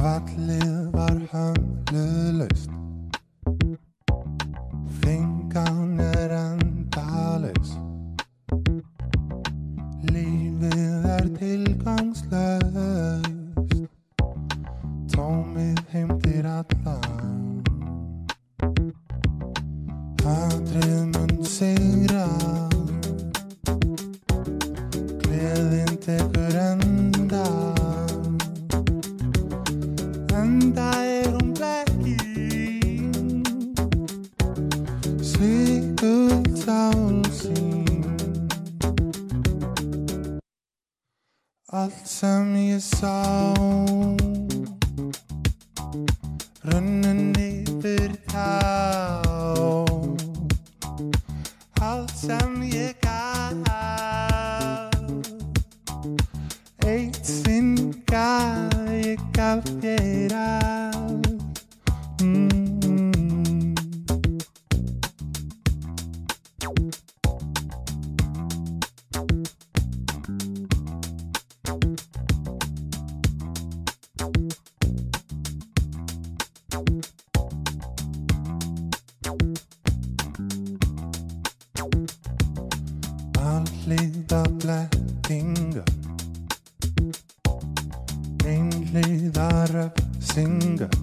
Fallið var hömlulaust, þingan endalaus. Lífið tilgangslaust, tómið heimtir alla. Hatrið mun sigra, gleðin tekur enda. Enda hún blekking, svikul sál sín. Allt sem ég sá runnin yfir tá. Allt sem ég gaf, eitt sinn ég gaf þér allt. Alhliða blekkingar, einhliða refsingar,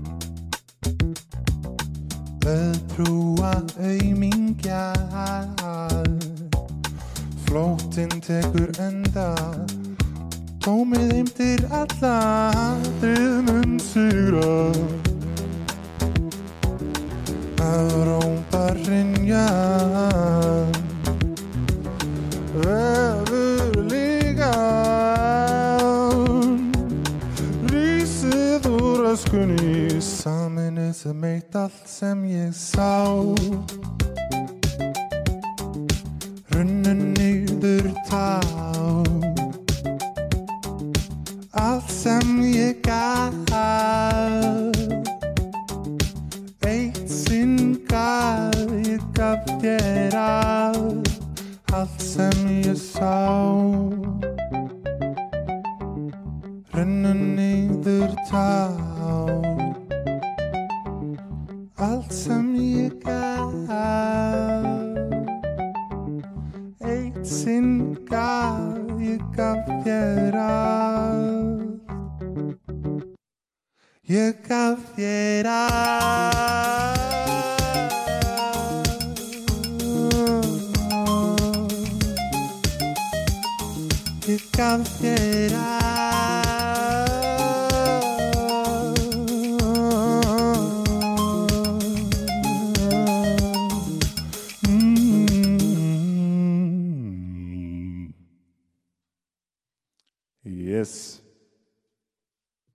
auðtrúa aumingjar. Flóttinn tekur enda, tómið heimtir alla. Hatrið mun sigra, Evrópa hrynja. Veður lígan, rísið úr öskunni, sameinuð sem eitt allt sem ég sá. Runnin niður tá, allt sem ég gaf, eitt sinn ég gaf þér allt. Allt sem ég sá runnin niður tá, allt sem ég gaf, eitt sinn ég gaf þér allt. Ég gaf þér allt. Ég gaf þér allt. Yes.